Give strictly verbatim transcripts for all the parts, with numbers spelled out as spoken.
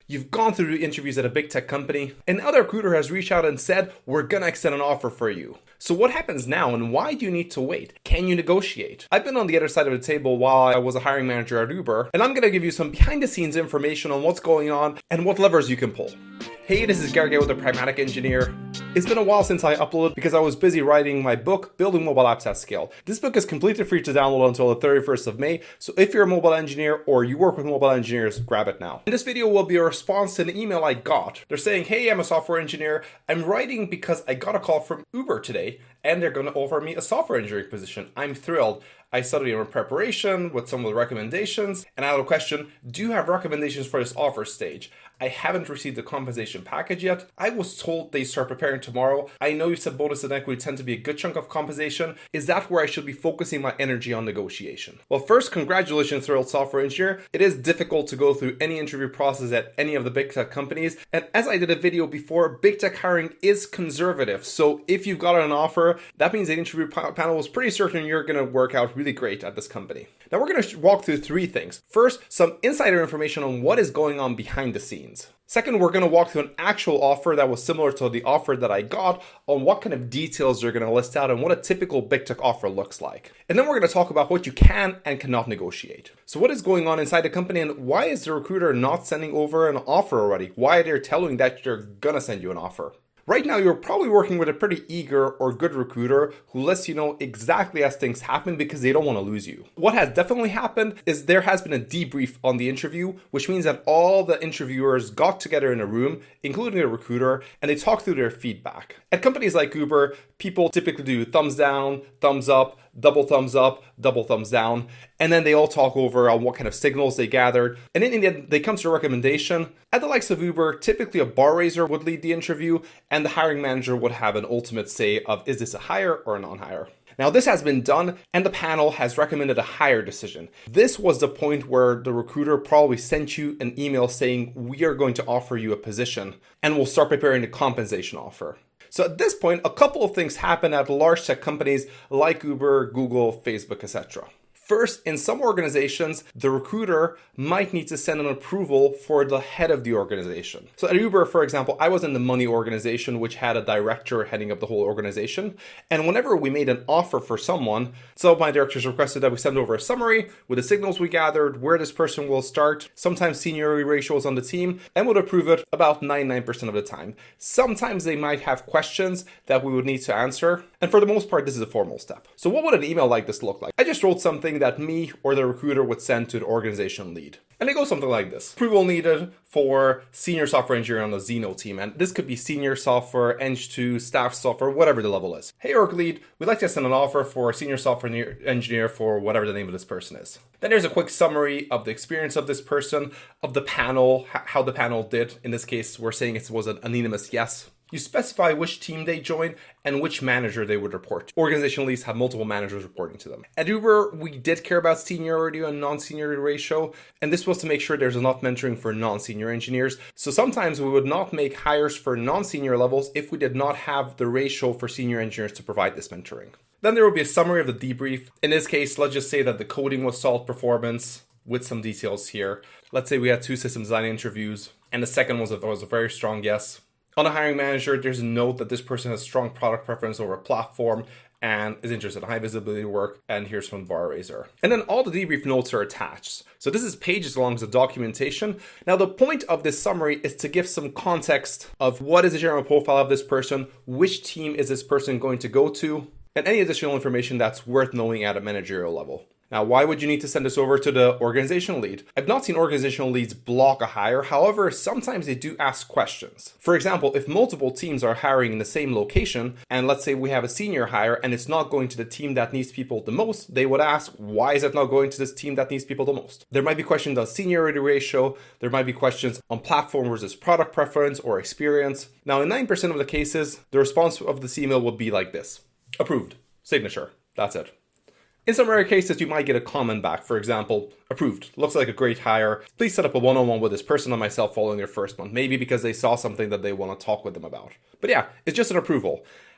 You've gone through the interviews at a big tech company, and another recruiter has reached out and said, we're gonna extend an offer for you. So what happens now, and why do you need to wait? Can you negotiate? I've been on the other side of the table while I was a hiring manager at Uber, and I'm gonna give you some behind the scenes information on what's going on and what levers you can pull. Hey, this is Gergely with The Pragmatic Engineer. It's been a while since I uploaded because I was busy writing my book, Building Mobile Apps at Scale. This book is completely free to download until the thirty-first of May, so if you're a mobile engineer or you work with mobile engineers, grab it now. And this video will be a response to an email I got. They're saying, hey, I'm a software engineer. I'm writing because I got a call from Uber today, and they're going to offer me a software engineering position. I'm thrilled. I studied in preparation with some of the recommendations, and I have a question, do you have recommendations for this offer stage? I haven't received the compensation package yet. I was told they start preparing tomorrow. I know you said bonus and equity tend to be a good chunk of compensation. Is that where I should be focusing my energy on negotiation? Well, first, congratulations, thrilled software engineer. It is difficult to go through any interview process at any of the big tech companies. And as I did a video before, big tech hiring is conservative. So if you've got an offer, that means the interview panel was pretty certain you're going to work out really great at this company. Now we're going to walk through three things. First, some insider information on what is going on behind the scenes. Second, we're going to walk through an actual offer that was similar to the offer that I got on what kind of details they're going to list out and what a typical big tech offer looks like. And then we're going to talk about what you can and cannot negotiate. So what is going on inside the company, and why is the recruiter not sending over an offer already? Why are they telling that they're going to send you an offer? Right now, you're probably working with a pretty eager or good recruiter who lets you know exactly as things happen because they don't want to lose you. What has definitely happened is there has been a debrief on the interview, which means that all the interviewers got together in a room, including the recruiter, and they talked through their feedback. At companies like Uber, people typically do thumbs down, thumbs up, double thumbs up, double thumbs down, and then they all talk over on what kind of signals they gathered. And in the end, they come to a recommendation. At the likes of Uber, typically a bar raiser would lead the interview, and the hiring manager would have an ultimate say of, is this a hire or a non-hire? Now, this has been done, and the panel has recommended a hire decision. This was the point where the recruiter probably sent you an email saying, we are going to offer you a position, and we'll start preparing the compensation offer. So at this point, a couple of things happen at large tech companies like Uber, Google, Facebook, et cetera. First, in some organizations, the recruiter might need to send an approval for the head of the organization. So at Uber, for example, I was in the money organization, which had a director heading up the whole organization. And whenever we made an offer for someone, some of my directors requested that we send over a summary with the signals we gathered, where this person will start, sometimes seniority ratios on the team, and would approve it about ninety-nine percent of the time. Sometimes they might have questions that we would need to answer. And for the most part, this is a formal step. So what would an email like this look like? I just wrote something that me or the recruiter would send to the organization lead. And it goes something like this. Approval needed for senior software engineer on the Zeno team. And this could be senior software, Eng two, staff software, whatever the level is. Hey, org lead, we'd like to send an offer for a senior software engineer for whatever the name of this person is. Then there's a quick summary of the experience of this person, of the panel, how the panel did. In this case, we're saying it was an anonymous yes. You specify which team they joined and which manager they would report to. Organizational leads have multiple managers reporting to them. At Uber, we did care about seniority and non-seniority ratio, and this was to make sure there's enough mentoring for non-senior engineers. So sometimes we would not make hires for non-senior levels if we did not have the ratio for senior engineers to provide this mentoring. Then there will be a summary of the debrief. In this case, let's just say that the coding was solid performance with some details here. Let's say we had two system design interviews, and the second was a, was a very strong yes. On the hiring manager, there's a note that this person has strong product preference over a platform and is interested in high visibility work, and here's from bar raiser. And then all the debrief notes are attached. So this is pages long as a documentation. Now the point of this summary is to give some context of what is the general profile of this person, which team is this person going to go to, and any additional information that's worth knowing at a managerial level. Now, why would you need to send this over to the organizational lead? I've not seen organizational leads block a hire. However, sometimes they do ask questions. For example, if multiple teams are hiring in the same location, and let's say we have a senior hire and it's not going to the team that needs people the most, they would ask, why is it not going to this team that needs people the most? There might be questions on seniority ratio. There might be questions on platform versus product preference or experience. Now, in nine percent of the cases, the response of this email would be like this. Approved. Signature. That's it. In some rare cases, you might get a comment back. For example, approved. Looks like a great hire. Please set up a one-on-one with this person and myself following their first month. Maybe because they saw something that they want to talk with them about. But yeah, it's just an approval.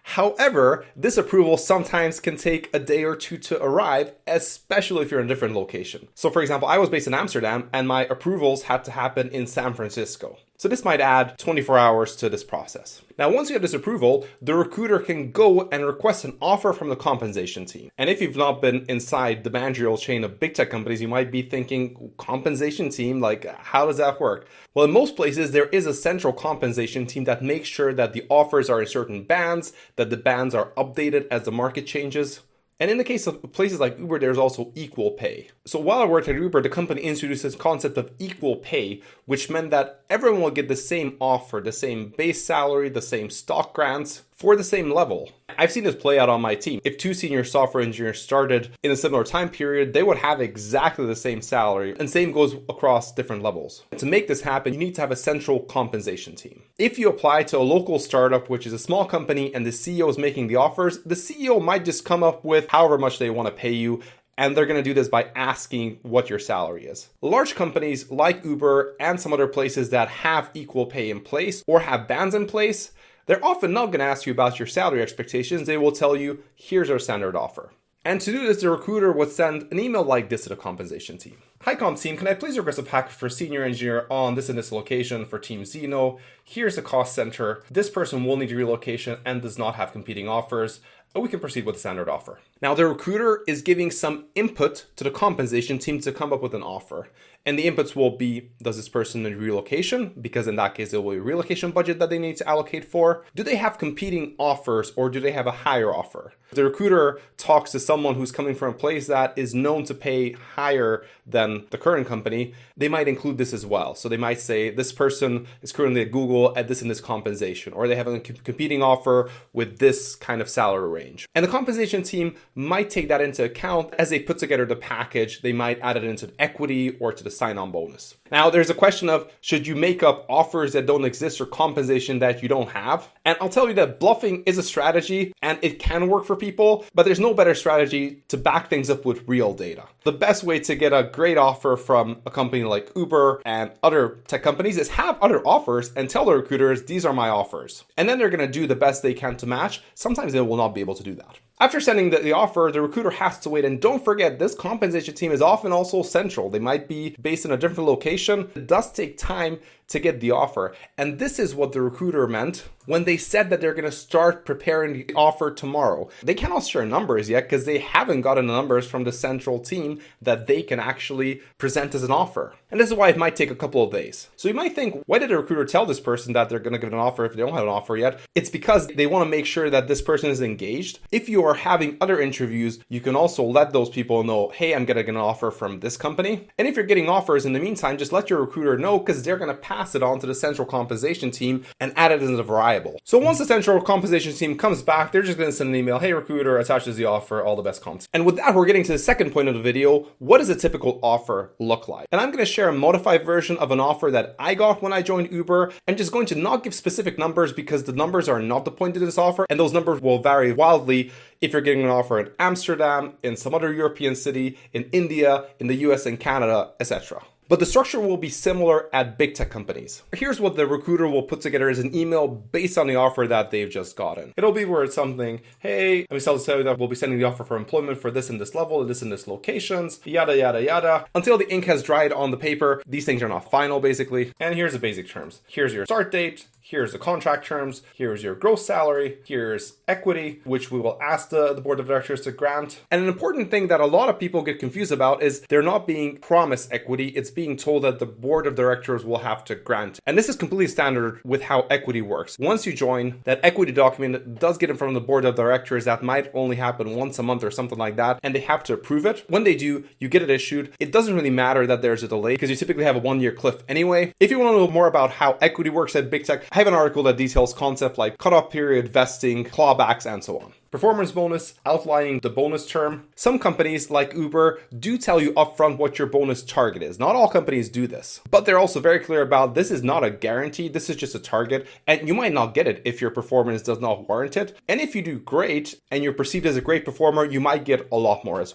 However, this approval sometimes can take a day or two to arrive, especially if you're in a different location. So for example, I was based in Amsterdam and my approvals had to happen in San Francisco. So this might add twenty-four hours to this process. Now, once you have this approval, the recruiter can go and request an offer from the compensation team. And if you've not been inside the managerial chain of big tech companies, you might be thinking, compensation team, like how does that work? Well, in most places, there is a central compensation team that makes sure that the offers are in certain bands, that the bands are updated as the market changes. And in the case of places like Uber, there's also equal pay. So while I worked at Uber, the company introduced this concept of equal pay, which meant that everyone will get the same offer, the same base salary, the same stock grants for the same level. I've seen this play out on my team. If two senior software engineers started in a similar time period, they would have exactly the same salary, and same goes across different levels. To make this happen, you need to have a central compensation team. If you apply to a local startup, which is a small company, and the C E O is making the offers, the C E O might just come up with however much they want to pay you, and they're going to do this by asking what your salary is. Large companies like Uber and some other places that have equal pay in place or have bands in place, they're often not going to ask you about your salary expectations. They will tell you, here's our standard offer. And to do this, the recruiter would send an email like this to the compensation team. Hi comp team, can I please request a package for senior engineer on this and this location for Team Zeno? Here's the cost center. This person will need relocation and does not have competing offers. We can proceed with the standard offer. Now the recruiter is giving some input to the compensation team to come up with an offer. And the inputs will be, does this person need relocation? Because in that case, there will be a relocation budget that they need to allocate for. Do they have competing offers or do they have a higher offer? The recruiter talks to someone who's coming from a place that is known to pay higher than the current company. They might include this as well. So they might say, this person is currently at Google at this and this compensation, or they have a competing offer with this kind of salary range. And the compensation team might take that into account as they put together the package. They might add it into equity or to the sign-on bonus. Now, there's a question of, should you make up offers that don't exist or compensation that you don't have? And I'll tell you that bluffing is a strategy and it can work for people, but there's no better strategy to back things up with real data. The best way to get a great offer from a company like Uber and other tech companies is have other offers and tell the recruiters, these are my offers. And then they're going to do the best they can to match. Sometimes they will not be able to do that. After sending the, the offer, the recruiter has to wait. And don't forget, this compensation team is often also central. They might be based in a different location. It does take time to get the offer. And this is what the recruiter meant when they said that they're going to start preparing the offer tomorrow. They cannot share numbers yet because they haven't gotten the numbers from the central team that they can actually present as an offer. And this is why it might take a couple of days. So you might think, why did the recruiter tell this person that they're going to give an offer if they don't have an offer yet? It's because they want to make sure that this person is engaged. If you are having other interviews, you can also let those people know, hey, I'm going to get an offer from this company. And if you're getting offers in the meantime, just let your recruiter know because they're going to pass it on to the central compensation team and add it as a variable. So once the central compensation team comes back, they're just going to send an email, hey, recruiter, attaches the offer, all the best comps. And with that, we're getting to the second point of the video. What does a typical offer look like? And I'm going to share a modified version of an offer that I got when I joined Uber. I'm just going to not give specific numbers because the numbers are not the point of this offer. And those numbers will vary wildly if you're getting an offer in Amsterdam, in some other European city, in India, in the U S and Canada, et cetera. But the structure will be similar at big tech companies. Here's what the recruiter will put together as an email based on the offer that they've just gotten. It'll be where it's something, hey, let me tell you that we'll be sending the offer for employment for this and this level, and this and this locations, yada, yada, yada. Until the ink has dried on the paper, these things are not final, basically. And here's the basic terms. Here's your start date. Here's the contract terms. Here's your gross salary. Here's equity, which we will ask the, the board of directors to grant. And an important thing that a lot of people get confused about is they're not being promised equity. It's being told that the board of directors will have to grant. And this is completely standard with how equity works. Once you join, that equity document does get in front of the board of directors. That might only happen once a month or something like that. And they have to approve it. When they do, you get it issued. It doesn't really matter that there's a delay because you typically have a one-year cliff anyway. If you want to know more about how equity works at big tech, I have an article that details concepts like cutoff period, vesting, clawbacks, and so on. Performance bonus, outlining the bonus term. Some companies like Uber do tell you upfront what your bonus target is. Not all companies do this, but they're also very clear about this is not a guarantee. This is just a target, and you might not get it if your performance does not warrant it. And if you do great and you're perceived as a great performer, you might get a lot more as well.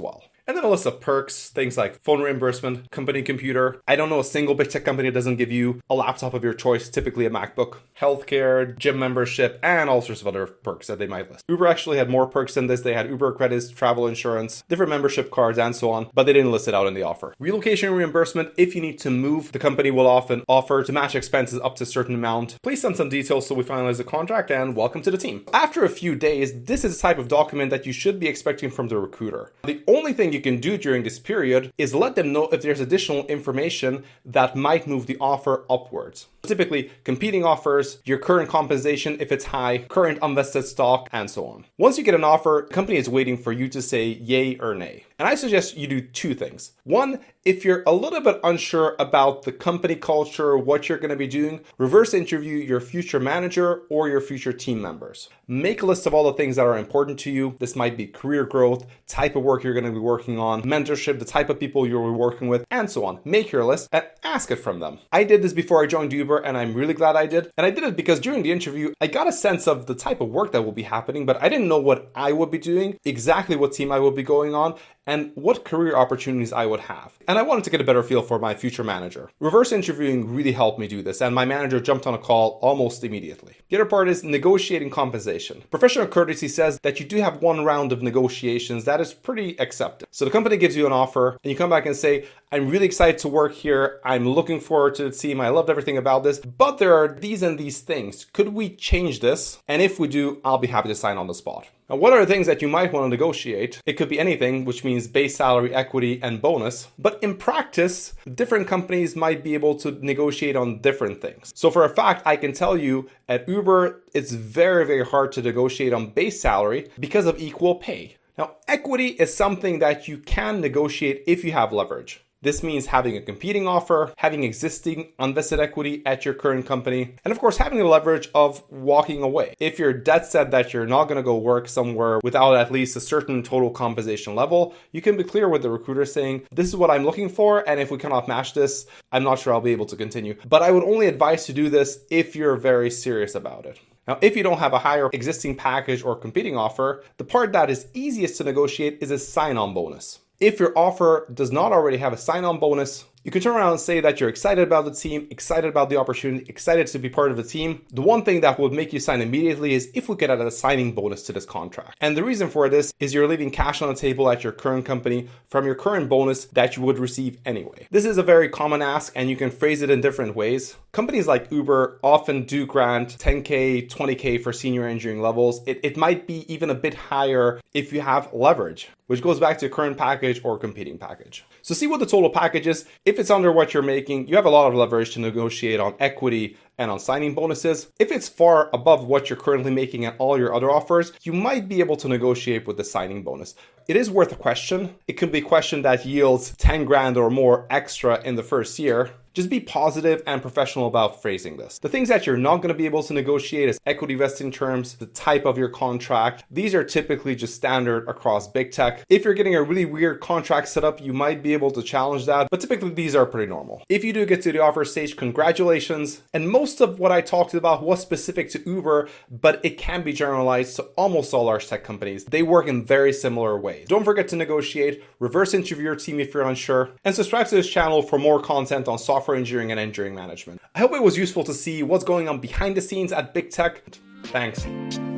And then a list of perks, things like phone reimbursement, company computer. I don't know a single big tech company that doesn't give you a laptop of your choice, typically a MacBook, healthcare, gym membership, and all sorts of other perks that they might list. Uber actually had more perks than this. They had Uber credits, travel insurance, different membership cards, and so on, but they didn't list it out in the offer. Relocation reimbursement, if you need to move, the company will often offer to match expenses up to a certain amount. Please send some details so we finalize the contract, and welcome to the team. After a few days, this is the type of document that you should be expecting from the recruiter. The only thing you can do during this period is let them know if there's additional information that might move the offer upwards. Typically, competing offers, your current compensation if it's high, current unvested stock, and so on. Once you get an offer, the company is waiting for you to say yay or nay. And I suggest you do two things. One, if you're a little bit unsure about the company culture, what you're going to be doing, reverse interview your future manager or your future team members. Make a list of all the things that are important to you. This might be career growth, type of work you're going to be working on, mentorship, the type of people you'll be working with, and so on. Make your list and ask it from them. I did this before I joined Uber, and I'm really glad I did. And I did it because during the interview, I got a sense of the type of work that will be happening, but I didn't know what I would be doing, exactly what team I would be going on, and what career opportunities I would have. And I wanted to get a better feel for my future manager. Reverse interviewing really helped me do this, and my manager jumped on a call almost immediately. The other part is negotiating compensation. Professional courtesy says that you do have one round of negotiations that is pretty accepted. So the company gives you an offer, and you come back and say, I'm really excited to work here. I'm looking forward to the team. I loved everything about this, but there are these and these things. Could we change this? And if we do, I'll be happy to sign on the spot. Now, what are the things that you might want to negotiate? It could be anything, which means base salary, equity, and bonus. But in practice, different companies might be able to negotiate on different things. So for a fact, I can tell you at Uber, it's very, very hard to negotiate on base salary because of equal pay. Now, equity is something that you can negotiate if you have leverage. This means having a competing offer, having existing unvested equity at your current company, and of course, having the leverage of walking away. If you're dead set that you're not going to go work somewhere without at least a certain total compensation level, you can be clear with the recruiter saying, this is what I'm looking for, and if we cannot match this, I'm not sure I'll be able to continue. But I would only advise to do this if you're very serious about it. Now, if you don't have a higher existing package or competing offer, the part that is easiest to negotiate is a sign-on bonus. If your offer does not already have a sign-on bonus, you can turn around and say that you're excited about the team, excited about the opportunity, excited to be part of the team. The one thing that would make you sign immediately is if we could add a signing bonus to this contract. And the reason for this is you're leaving cash on the table at your current company from your current bonus that you would receive anyway. This is a very common ask, and you can phrase it in different ways. Companies like Uber often do grant ten K, twenty K for senior engineering levels. It, it might be even a bit higher if you have leverage, which goes back to your current package or competing package. So see what the total package is. If it's under what you're making, you have a lot of leverage to negotiate on equity and on signing bonuses. If it's far above what you're currently making at all your other offers, you might be able to negotiate with the signing bonus. It is worth a question. It could be a question that yields ten grand or more extra in the first year. Just be positive and professional about phrasing this. The things that you're not going to be able to negotiate is equity vesting terms, the type of your contract. These are typically just standard across big tech. If you're getting a really weird contract set up, you might be able to challenge that, but typically these are pretty normal. If you do get to the offer stage, congratulations. And most of what I talked about was specific to Uber, but it can be generalized to almost all large tech companies. They work in very similar ways. Don't forget to negotiate, reverse interview your team if you're unsure, and subscribe to this channel for more content on software for engineering and engineering management. I hope it was useful to see what's going on behind the scenes at big tech. Thanks.